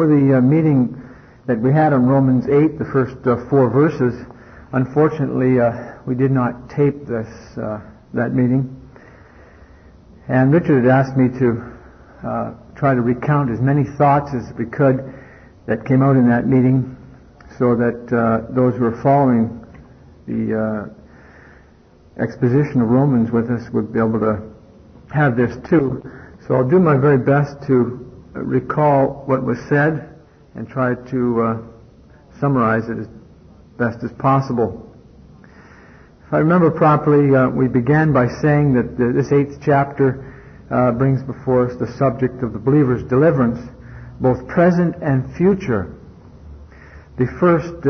For the meeting that we had on Romans 8, the first 4 verses, unfortunately we did not tape that meeting. And Richard had asked me to try to recount as many thoughts as we could that came out in that meeting, so that those who are following the exposition of Romans with us would be able to have this too. So I'll do my very best to recall what was said and try to summarize it as best as possible. If I remember properly, we began by saying that this 8th chapter brings before us the subject of the believer's deliverance, both present and future. The first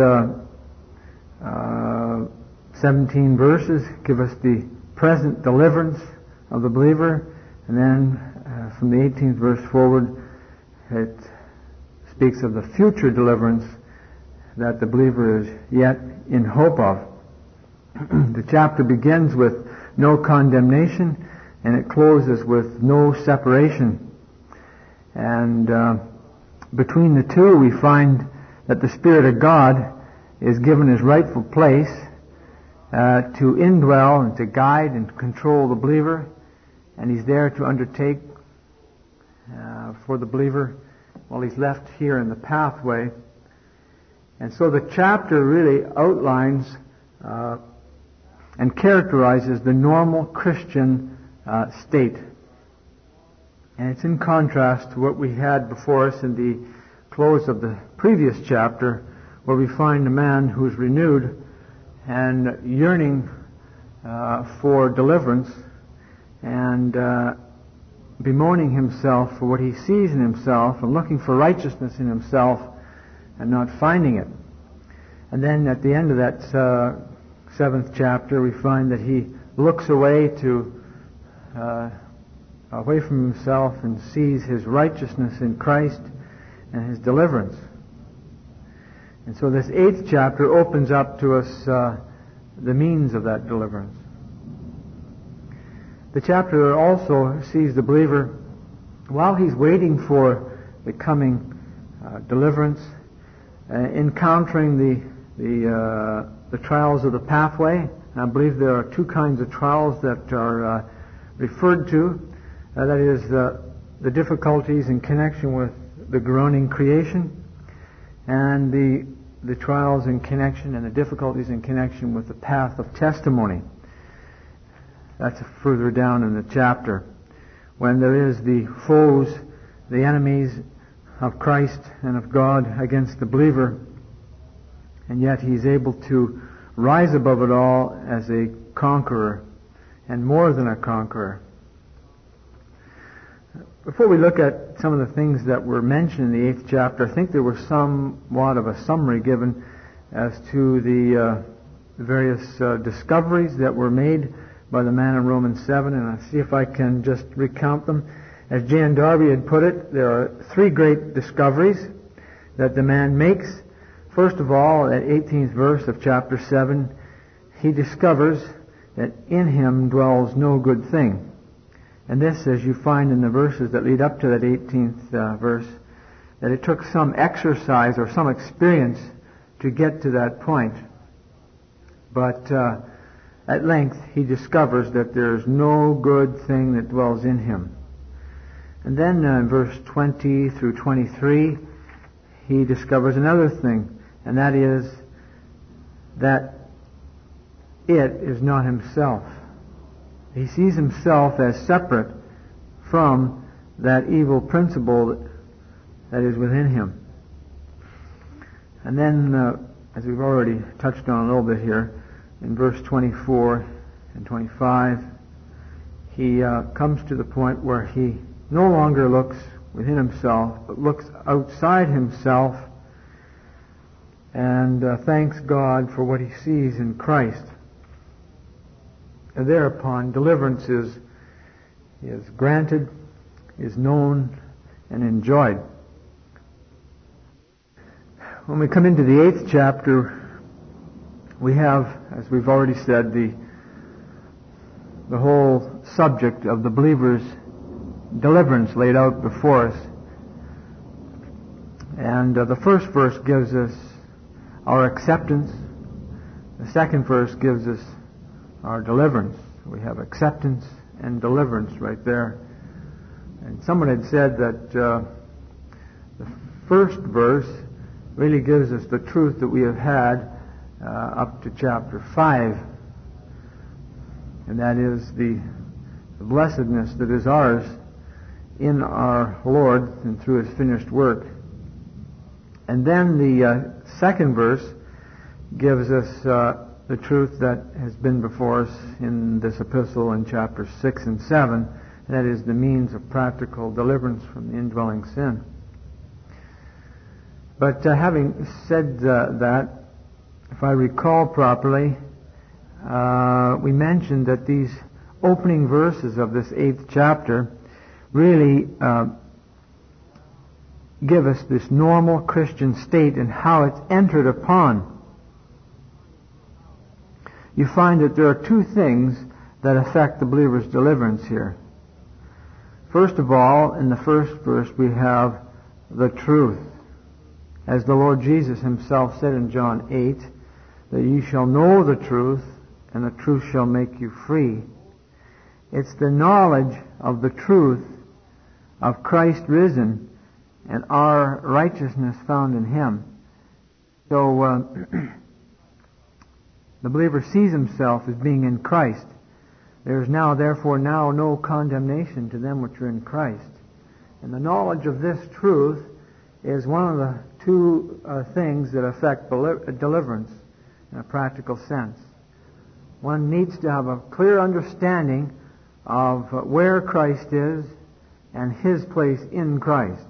17 verses give us the present deliverance of the believer, and then from the 18th verse forward, it speaks of the future deliverance that the believer is yet in hope of. The chapter begins with no condemnation, and it closes with no separation. And between the two, we find that the Spirit of God is given his rightful place to indwell and to guide and control the believer, and he's there to undertake for the believer while he's left here in the pathway. And so the chapter really outlines and characterizes the normal Christian state. And it's in contrast to what we had before us in the close of the previous chapter, where we find a man who's renewed and yearning for deliverance and bemoaning himself for what he sees in himself and looking for righteousness in himself and not finding it. And then at the end of that 7th chapter, we find that he looks away from himself and sees his righteousness in Christ and his deliverance. And so this 8th chapter opens up to us the means of that deliverance. The chapter also sees the believer, while he's waiting for the coming deliverance, encountering the trials of the pathway. And I believe there are 2 kinds of trials that are referred to. That is the difficulties in connection with the groaning creation, and the trials in connection and the difficulties in connection with the path of testimony. That's further down in the chapter, when there is the foes, the enemies of Christ and of God against the believer, and yet he's able to rise above it all as a conqueror, and more than a conqueror. Before we look at some of the things that were mentioned in the 8th chapter, I think there was somewhat of a summary given as to the various discoveries that were made by the man in Romans 7, and I'll see if I can just recount them. As Jan Darby had put it, there are 3 great discoveries that the man makes. First of all, at 18th verse of chapter 7, he discovers that in him dwells no good thing. And this, as you find in the verses that lead up to that 18th verse, that it took some exercise or some experience to get to that point. But at length he discovers that there is no good thing that dwells in him. And then in verse 20 through 23, he discovers another thing, and that is that it is not himself. He sees himself as separate from that evil principle that is within him. And then, as we've already touched on a little bit here, in verse 24 and 25, he comes to the point where he no longer looks within himself, but looks outside himself and thanks God for what he sees in Christ. And thereupon, deliverance is granted, is known, and enjoyed. When we come into the 8th chapter, we have, as we've already said, the whole subject of the believer's deliverance laid out before us. And the first verse gives us our acceptance. The second verse gives us our deliverance. We have acceptance and deliverance right there. And someone had said that the first verse really gives us the truth that we have had up to chapter 5. And that is the blessedness that is ours in our Lord and through His finished work. And then the second verse gives us the truth that has been before us in this epistle in chapters 6 and 7, and that is the means of practical deliverance from the indwelling sin. But having said that, if I recall properly, we mentioned that these opening verses of this 8th chapter really give us this normal Christian state and how it's entered upon. You find that there are two things that affect the believer's deliverance here. First of all, in the first verse, we have the truth. As the Lord Jesus Himself said in John 8, that ye shall know the truth, and the truth shall make you free. It's the knowledge of the truth of Christ risen and our righteousness found in Him. So the believer sees himself as being in Christ. There is now, therefore, now no condemnation to them which are in Christ. And the knowledge of this truth is one of the two things that affect deliverance in a practical sense. One needs to have a clear understanding of where Christ is and His place in Christ.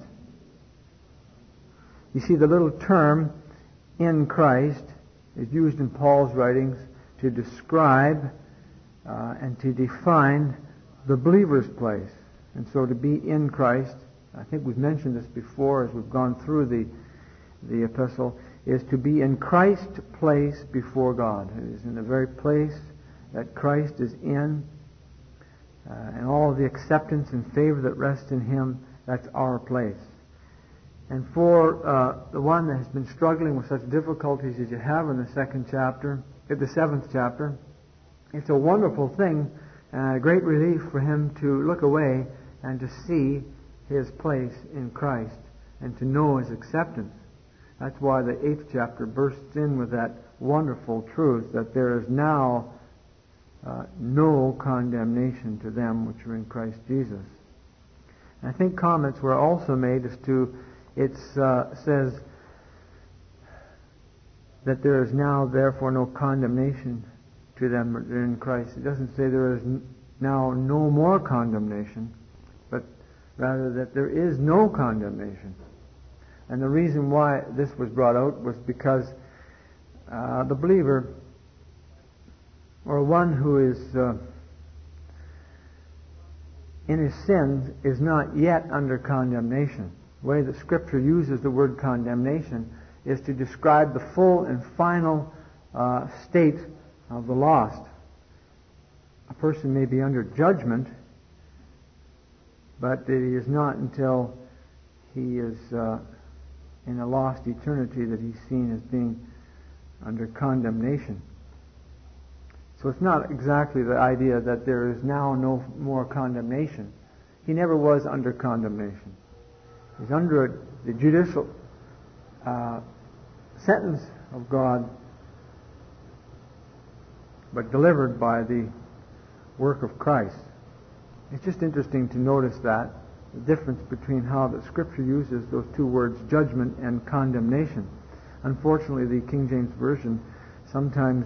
You see, the little term, in Christ, is used in Paul's writings to describe and to define the believer's place. And so to be in Christ, I think we've mentioned this before as we've gone through the epistle, is to be in Christ's place before God. It is in the very place that Christ is in, and all of the acceptance and favor that rests in Him, that's our place. And for the one that has been struggling with such difficulties as you have in the 7th chapter, it's a wonderful thing and a great relief for him to look away and to see his place in Christ and to know his acceptance. That's why the 8th chapter bursts in with that wonderful truth that there is now no condemnation to them which are in Christ Jesus. And I think comments were also made as to it says that there is now therefore no condemnation to them that are in Christ. It doesn't say there is now no more condemnation, but rather that there is no condemnation. And the reason why this was brought out was because the believer, or one who is in his sins, is not yet under condemnation. The way that Scripture uses the word condemnation is to describe the full and final state of the lost. A person may be under judgment, but it is not until he is in a lost eternity that he's seen as being under condemnation. So it's not exactly the idea that there is now no more condemnation. He never was under condemnation. He's under the judicial sentence of God, but delivered by the work of Christ. It's just interesting to notice that, the difference between how the Scripture uses those two words, judgment and condemnation. Unfortunately, the King James Version sometimes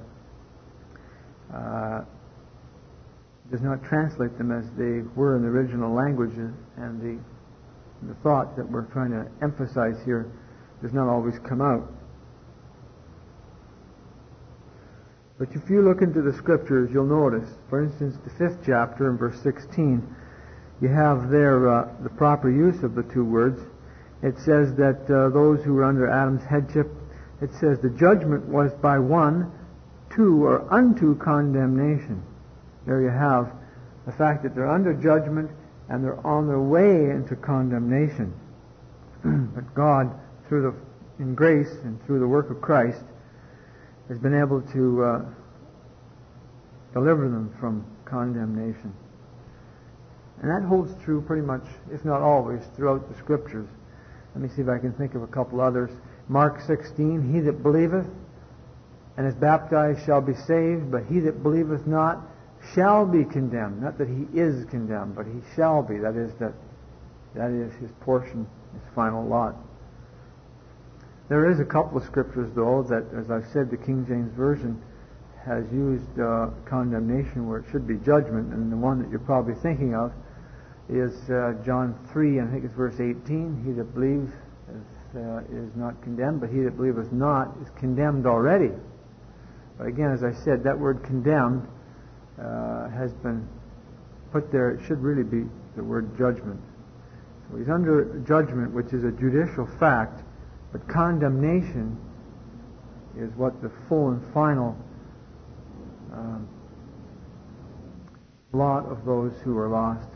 does not translate them as they were in the original language, and the thought that we're trying to emphasize here does not always come out. But if you look into the Scriptures, you'll notice, for instance, the 5th chapter in verse 16, you have there the proper use of the two words. It says that those who were under Adam's headship, it says the judgment was by one to or unto condemnation. There you have the fact that they're under judgment and they're on their way into condemnation. But God, in grace and through the work of Christ, has been able to deliver them from condemnation. And that holds true pretty much, if not always, throughout the Scriptures. Let me see if I can think of a couple others. Mark 16, he that believeth and is baptized shall be saved, but he that believeth not shall be condemned. Not that he is condemned, but he shall be. That is his portion, his final lot. There is a couple of scriptures, though, that, as I've said, the King James Version has used condemnation where it should be judgment, and the one that you're probably thinking of is John 3, and I think it's verse 18. He that believes is not condemned, but he that believeth not is condemned already. But again, as I said, that word condemned has been put there. It should really be the word judgment. So he's under judgment, which is a judicial fact, but condemnation is what the full and final lot of those who are lost.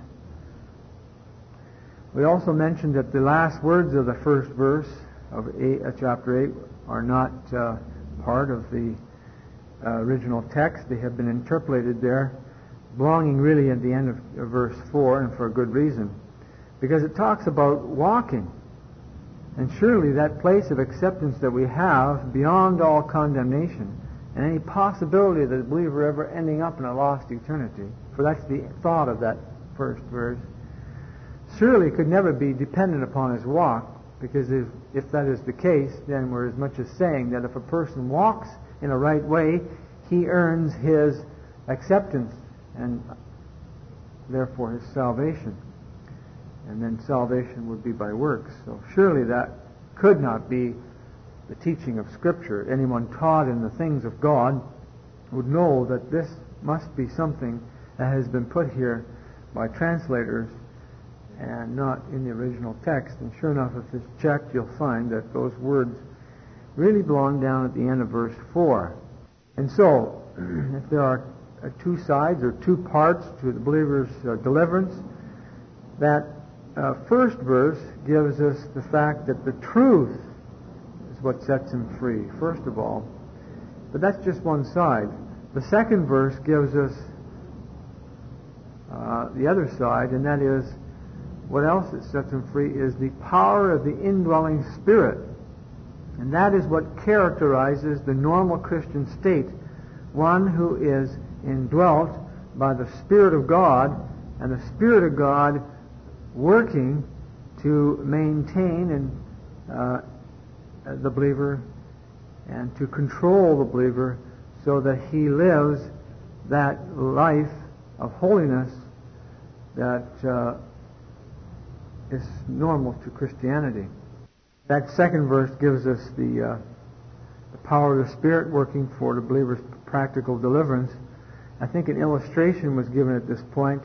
We also mentioned that the last words of the first verse of chapter 8 are not part of the original text. They have been interpolated there, belonging really at the end of verse 4, and for a good reason. Because it talks about walking. And surely that place of acceptance that we have beyond all condemnation and any possibility of the believer ever ending up in a lost eternity, for that's the thought of that first verse, surely could never be dependent upon his walk, because if that is the case, then we're as much as saying that if a person walks in a right way, he earns his acceptance and therefore his salvation. And then salvation would be by works. So surely that could not be the teaching of Scripture. Anyone taught in the things of God would know that this must be something that has been put here by translators and not in the original text. And sure enough, if it's checked, you'll find that those words really belong down at the end of verse 4. And so, if there are two sides or two parts to the believer's deliverance, that first verse gives us the fact that the truth is what sets him free, first of all. But that's just one side. The second verse gives us the other side, and that is, what else that sets him free is the power of the indwelling Spirit. And that is what characterizes the normal Christian state. One who is indwelt by the Spirit of God, and the Spirit of God working to maintain the believer and to control the believer so that he lives that life of holiness that is normal to Christianity. That second verse gives us the power of the Spirit working for the believer's practical deliverance. I think an illustration was given at this point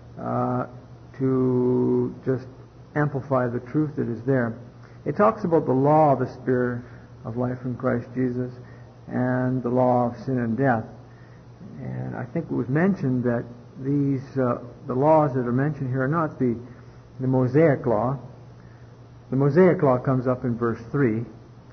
to just amplify the truth that is there. It talks about the law of the Spirit of life in Christ Jesus and the law of sin and death. And I think it was mentioned that the laws that are mentioned here are not the Mosaic law. The Mosaic law comes up in verse 3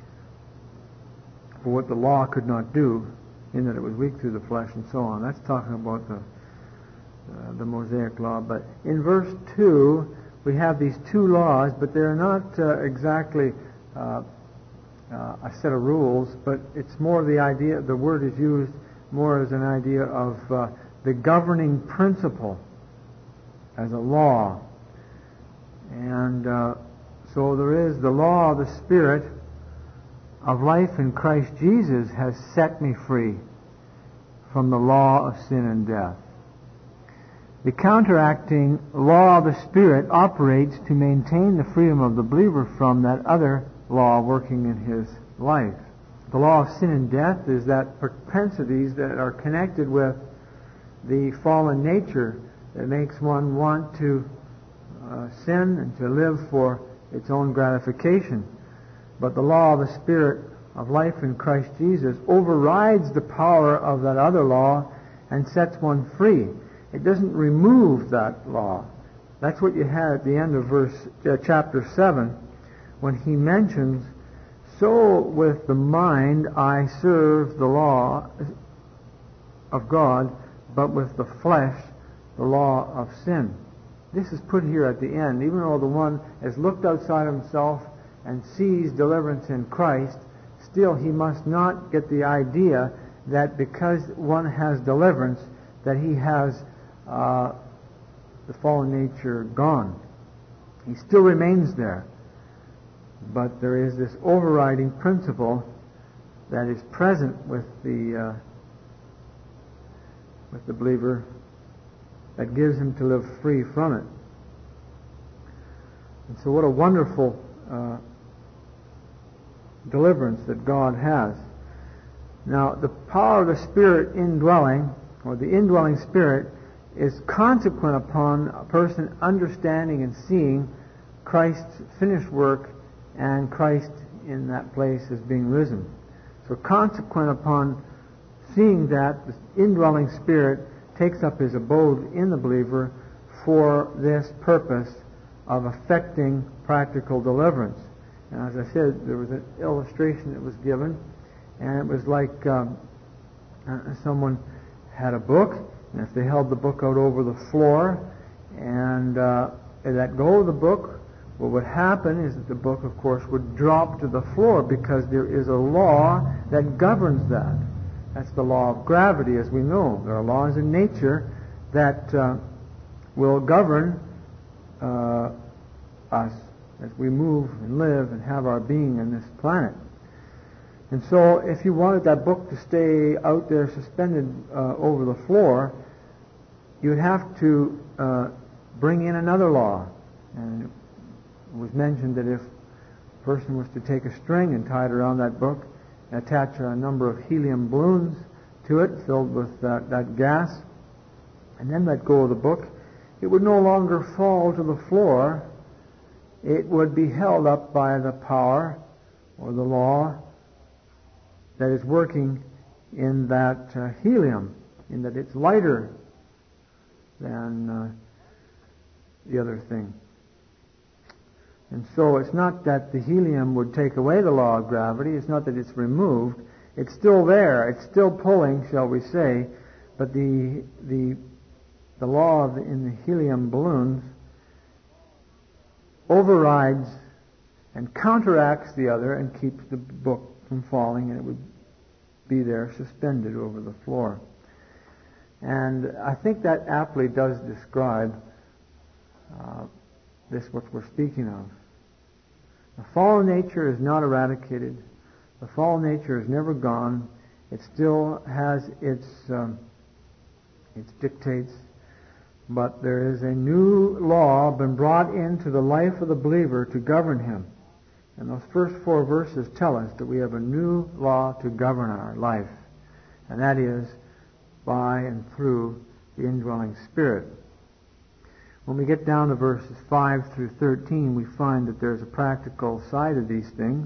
for what the law could not do, in that it was weak through the flesh and so on. That's talking about the Mosaic law. But in verse 2, we have these two laws, but they're not exactly a set of rules, but it's more the idea, the word is used more as an idea of the governing principle as a law. And so there is the law of the Spirit of life in Christ Jesus has set me free from the law of sin and death. The counteracting law of the Spirit operates to maintain the freedom of the believer from that other law working in his life. The law of sin and death is that propensities that are connected with the fallen nature that makes one want to sin and to live for its own gratification. But the law of the Spirit of life in Christ Jesus overrides the power of that other law and sets one free. It doesn't remove that law. That's what you had at the end of chapter 7, when he mentions, "So with the mind I serve the law of God, but with the flesh the law of sin." This is put here at the end. Even though the one has looked outside himself and sees deliverance in Christ, still he must not get the idea that because one has deliverance, that he has the fallen nature gone. He still remains there. But there is this overriding principle that is present with the believer that gives him to live free from it. And so what a wonderful deliverance that God has. Now, the power of the Spirit indwelling, or the indwelling Spirit, is consequent upon a person understanding and seeing Christ's finished work and Christ in that place as being risen. So consequent upon seeing that, the indwelling Spirit takes up his abode in the believer for this purpose of effecting practical deliverance. And as I said, there was an illustration that was given, and it was like someone had a book, and if they held the book out over the floor and let go of the book, what would happen is that the book, of course, would drop to the floor, because there is a law that governs that. That's the law of gravity, as we know. There are laws in nature that will govern us as we move and live and have our being in this planet. And so if you wanted that book to stay out there suspended over the floor, you'd have to bring in another law. And it was mentioned that if a person was to take a string and tie it around that book, attach a number of helium balloons to it filled with that gas, and then let go of the book, it would no longer fall to the floor. It would be held up by the power or the law that is working in that helium, in that it's lighter than the other thing. And so it's not that the helium would take away the law of gravity. It's not that it's removed. It's still there. It's still pulling, shall we say. But the law in the helium balloons overrides and counteracts the other and keeps the book from falling, and it would be there suspended over the floor. And I think that aptly does describe what we're speaking of. The fallen nature is not eradicated. The fallen nature is never gone. It still has its dictates, but there is a new law been brought into the life of the believer to govern him. And those first 4 verses tell us that we have a new law to govern our life, and that is by and through the indwelling Spirit. When we get down to verses 5 through 13, we find that there's a practical side of these things.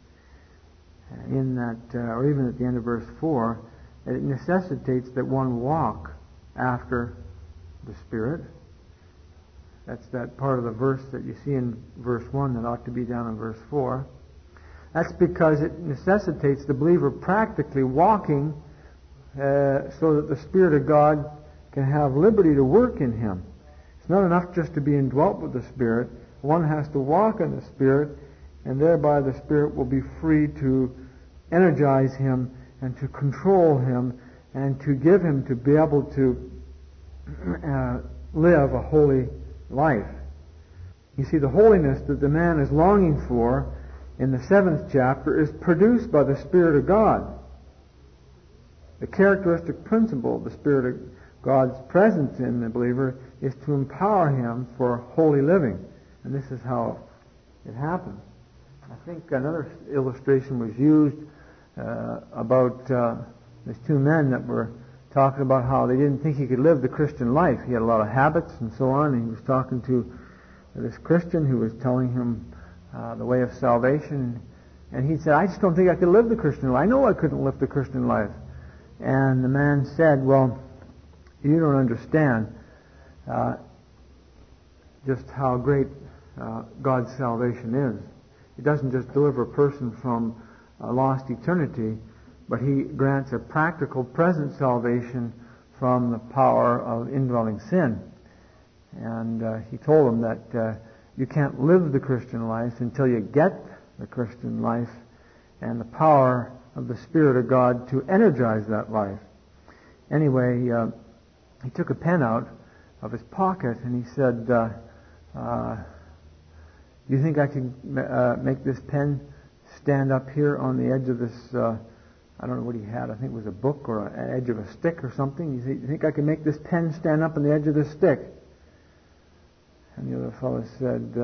In that, or even at the end of verse 4, that it necessitates that one walk after the Spirit. That's that part of the verse that you see in verse 1 that ought to be down in verse 4. That's because it necessitates the believer practically walking so that the Spirit of God can have liberty to work in him. It's not enough just to be indwelt with the Spirit. One has to walk in the Spirit, and thereby the Spirit will be free to energize him and to control him and to give him to be able to live a holy life. You see, the holiness that the man is longing for in the 7th chapter is produced by the Spirit of God. The characteristic principle of the Spirit of God's presence in the believer is to empower him for holy living. And this is how it happens. I think another illustration was used about these 2 men that were talking about how they didn't think he could live the Christian life. He had a lot of habits and so on, and he was talking to this Christian who was telling him the way of salvation. And he said, "I just don't think I could live the Christian life. I know I couldn't live the Christian life." And the man said, "Well, you don't understand just how great God's salvation is. He doesn't just deliver a person from a lost eternity, but He grants a practical present salvation from the power of indwelling sin. And He told them that you can't live the Christian life until you get the Christian life and the power of the Spirit of God to energize that life. Anyway, he took a pen out of his pocket and he said, do you think I can make this pen stand up here on the edge of this, I don't know what he had, I think it was a book or an edge of a stick or something. You think I can make this pen stand up on the edge of this stick? And the other fellow said,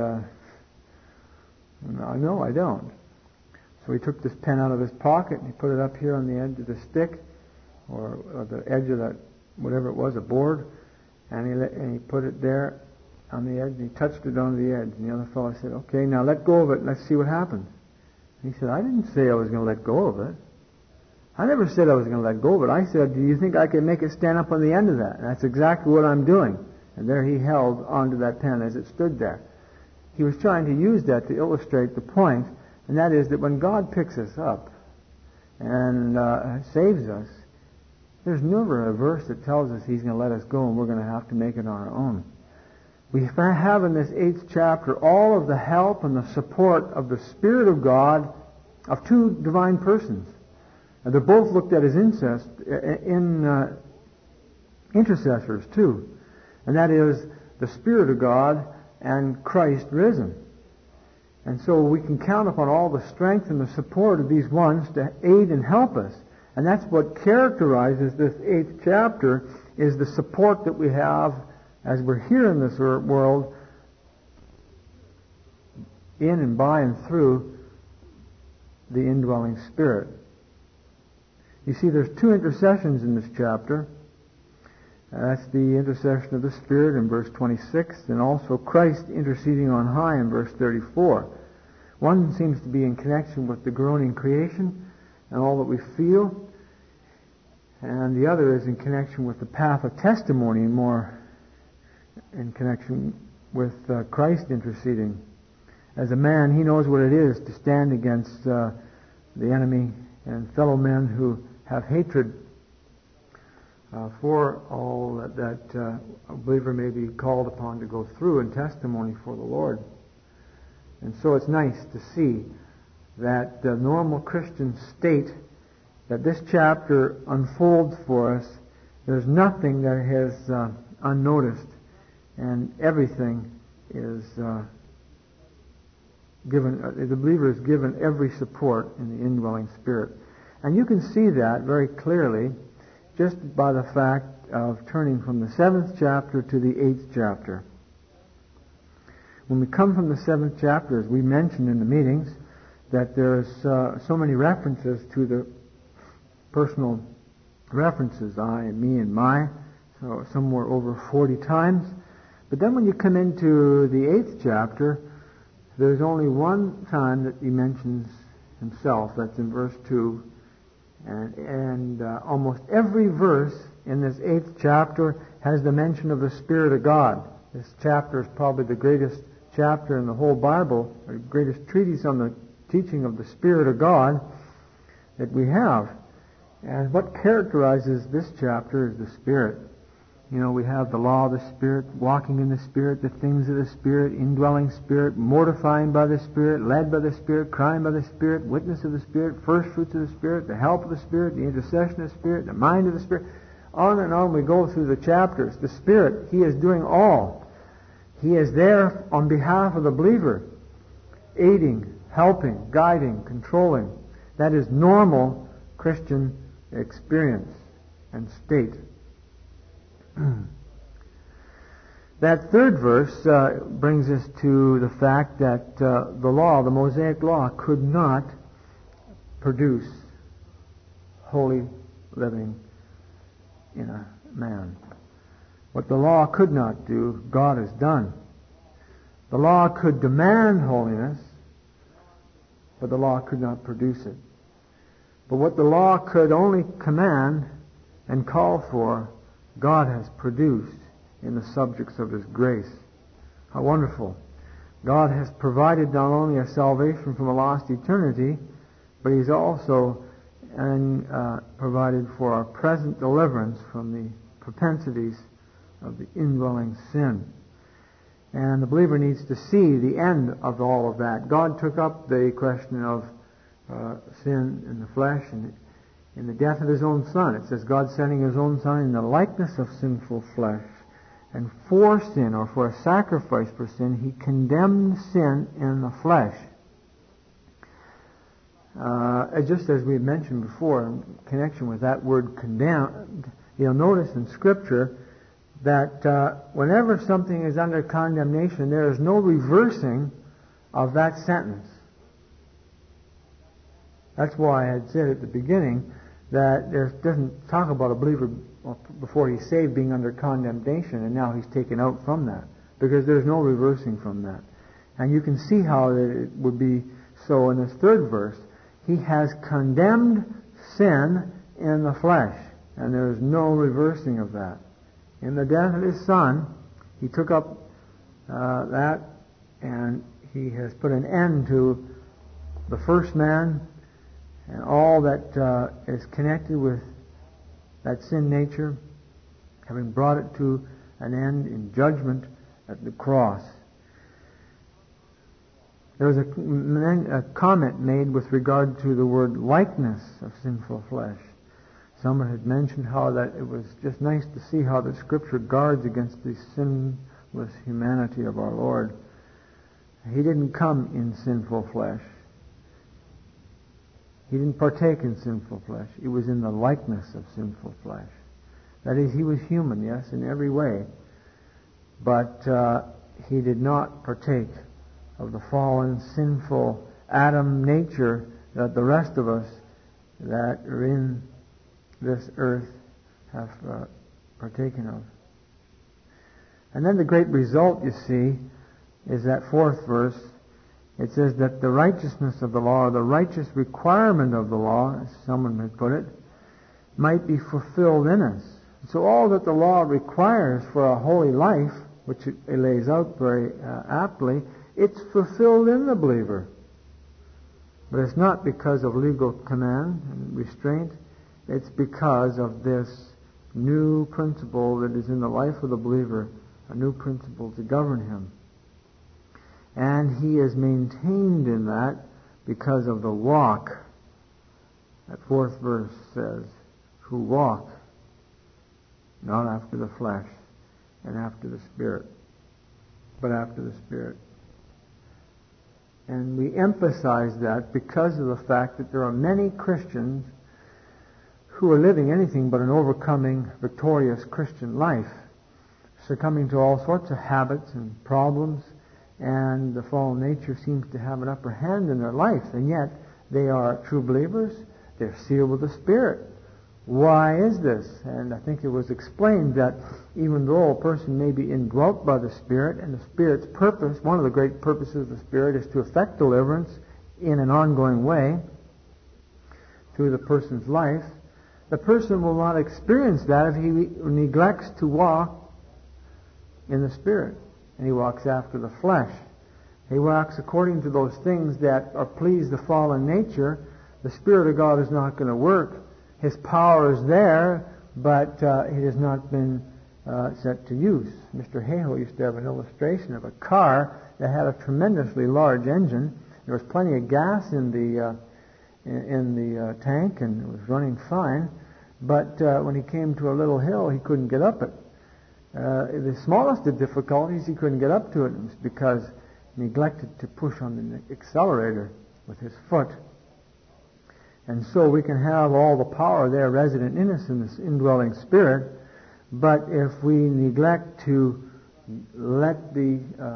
no, I don't. So he took this pen out of his pocket and he put it up here on the edge of the stick, or the edge of that, whatever it was, a board, and he put it there on the edge, and he touched it on the edge. And the other fellow said, okay, now let go of it and let's see what happens. And he said, I didn't say I was going to let go of it. I never said I was going to let go of it. I said, do you think I can make it stand up on the end of that? And that's exactly what I'm doing. And there he held onto that pen as it stood there. He was trying to use that to illustrate the point, and that is that when God picks us up and saves us, there's never a verse that tells us He's going to let us go and we're going to have to make it on our own. We have in this 8th chapter all of the help and the support of the Spirit of God of two divine persons. And they're both looked at as intercessors too. And that is the Spirit of God and Christ risen. And so we can count upon all the strength and the support of these ones to aid and help us. And that's what characterizes this 8th chapter, is the support that we have as we're here in this world, in and by and through the indwelling Spirit. You see, there's two intercessions in this chapter. That's the intercession of the Spirit in verse 26, and also Christ interceding on high in verse 34. One seems to be in connection with the groaning creation and all that we feel, and the other is in connection with the path of testimony, and more in connection with Christ interceding. As a man, he knows what it is to stand against the enemy and fellow men who have hatred for all that a believer may be called upon to go through in testimony for the Lord. And so it's nice to see that the normal Christian state that this chapter unfolds for us, there's nothing that is unnoticed, and everything is given, the believer is given every support in the indwelling Spirit. And you can see that very clearly just by the fact of turning from the 7th chapter to the 8th chapter. When we come from the 7th chapter, as we mentioned in the meetings, that there's so many references to the personal references, I and me and my, so somewhere over 40 times. But then when you come into the 8th chapter, there's only one time that he mentions himself. That's in verse 2. And almost every verse in this 8th chapter has the mention of the Spirit of God. This chapter is probably the greatest chapter in the whole Bible, or greatest treatise on the teaching of the Spirit of God that we have. And what characterizes this chapter is the Spirit. You know, we have the law of the Spirit, walking in the Spirit, the things of the Spirit, indwelling Spirit, mortifying by the Spirit, led by the Spirit, crying by the Spirit, witness of the Spirit, first fruits of the Spirit, the help of the Spirit, the intercession of the Spirit, the mind of the Spirit. On and on we go through the chapters. The Spirit, He is doing all. He is there on behalf of the believer, aiding, helping, guiding, controlling. That is normal Christian experience and state. That third verse brings us to the fact that the law, the Mosaic law, could not produce holy living in a man. What the law could not do, God has done. The law could demand holiness, but the law could not produce it. But what the law could only command and call for, God has produced in the subjects of His grace. How wonderful. God has provided not only a salvation from a lost eternity, but He's also provided for our present deliverance from the propensities of the indwelling sin. And the believer needs to see the end of all of that. God took up the question of sin in the flesh and in the death of His own Son. It says, God sending His own Son in the likeness of sinful flesh. And for sin, or for a sacrifice for sin, He condemned sin in the flesh. Just as we had mentioned before, in connection with that word condemned, you'll notice in Scripture that whenever something is under condemnation, there is no reversing of that sentence. That's why I had said at the beginning that there doesn't talk about a believer before he's saved being under condemnation and now he's taken out from that, because there's no reversing from that. And you can see how it would be so in this third verse. He has condemned sin in the flesh, and there is no reversing of that. In the death of His Son, He took up that, and He has put an end to the first man and all that is connected with that sin nature, having brought it to an end in judgment at the cross. There was a comment made with regard to the word likeness of sinful flesh. Someone had mentioned how that it was just nice to see how the Scripture guards against the sinless humanity of our Lord. He didn't come in sinful flesh. He didn't partake in sinful flesh. It was in the likeness of sinful flesh. That is, He was human, yes, in every way. But He did not partake of the fallen, sinful Adam nature that the rest of us that are in this earth have partaken of. And then the great result, you see, is that fourth verse. It says that the righteousness of the law, or the righteous requirement of the law, as someone had put it, might be fulfilled in us. So all that the law requires for a holy life, which it lays out very aptly, it's fulfilled in the believer. But it's not because of legal command and restraint. It's because of this new principle that is in the life of the believer, a new principle to govern him. And he is maintained in that because of the walk. That fourth verse says, who walk not after the flesh and after the Spirit, but after the Spirit. And we emphasize that because of the fact that there are many Christians who are living anything but an overcoming, victorious Christian life, succumbing to all sorts of habits and problems, and the fallen nature seems to have an upper hand in their life, and yet they are true believers. They're sealed with the Spirit. Why is this? And I think it was explained that even though a person may be indwelt by the Spirit, and the Spirit's purpose, one of the great purposes of the Spirit is to effect deliverance in an ongoing way through the person's life, the person will not experience that if he neglects to walk in the Spirit, and he walks after the flesh. He walks according to those things that please the fallen nature. The Spirit of God is not going to work. His power is there, but it has not been set to use. Mr. Hayhoe used to have an illustration of a car that had a tremendously large engine. There was plenty of gas in the tank, and it was running fine. But when he came to a little hill, he couldn't get up it. The smallest of difficulties, he couldn't get up to it. It was because he neglected to push on the accelerator with his foot. And so we can have all the power there resident in us in this indwelling Spirit, but if we neglect to let the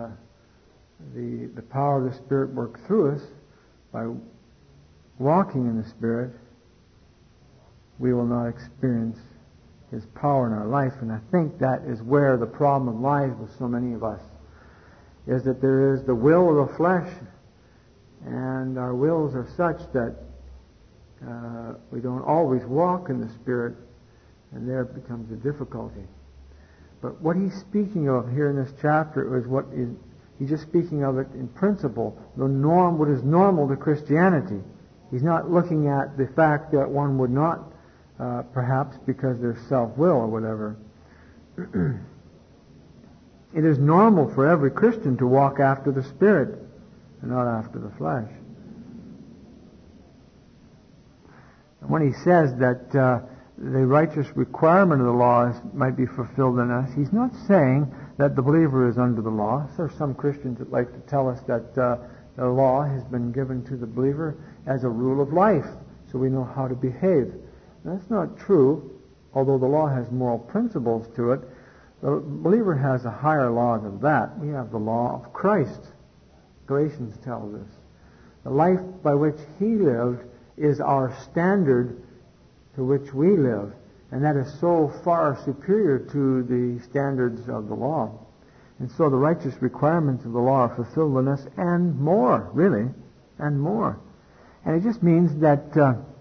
power of the Spirit work through us by walking in the Spirit, we will not experience His power in our life. And I think that is where the problem lies with so many of us, is that there is the will of the flesh, and our wills are such that we don't always walk in the Spirit, and there becomes a difficulty. But what he's speaking of here in this chapter is what He's just speaking of it in principle, the norm, what is normal to Christianity. He's not looking at the fact that one would not, perhaps because there's self-will or whatever. It is normal for every Christian to walk after the Spirit and not after the flesh. And when he says that the righteous requirement of the law might be fulfilled in us, he's not saying that the believer is under the law. There are some Christians that like to tell us that the law has been given to the believer as a rule of life, so we know how to behave. That's not true, although the law has moral principles to it. The believer has a higher law than that. We have the law of Christ. Galatians tells us. The life by which he lived is our standard to which we live. And that is so far superior to the standards of the law. And so the righteous requirements of the law are fulfilled in us, and more, really, and more. And it just means that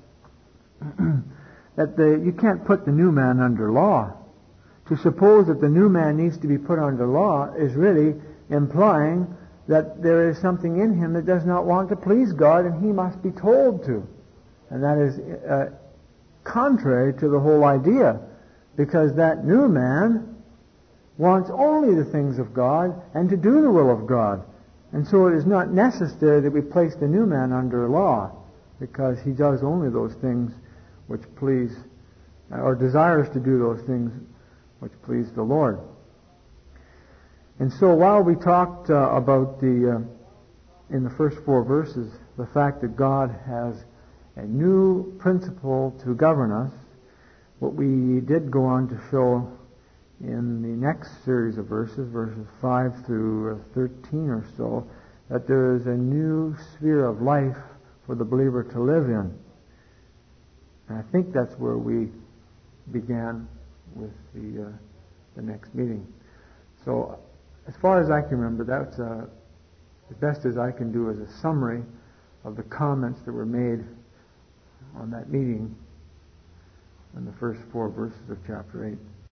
you can't put the new man under law. To suppose that the new man needs to be put under law is really implying that there is something in him that does not want to please God, and he must be told to. And that is contrary to the whole idea, because that new man wants only the things of God and to do the will of God. And so it is not necessary that we place the new man under law, because he does only those things which please, or desires to do those things which please the Lord. And so while we talked about in the first 4 verses, the fact that God has a new principle to govern us, what we did go on to show in the next series of verses 5 through 13 or so, that there is a new sphere of life for the believer to live in. And I think that's where we began with the next meeting. So, as far as I can remember, that's as best as I can do as a summary of the comments that were made on that meeting in the first 4 verses of chapter 8.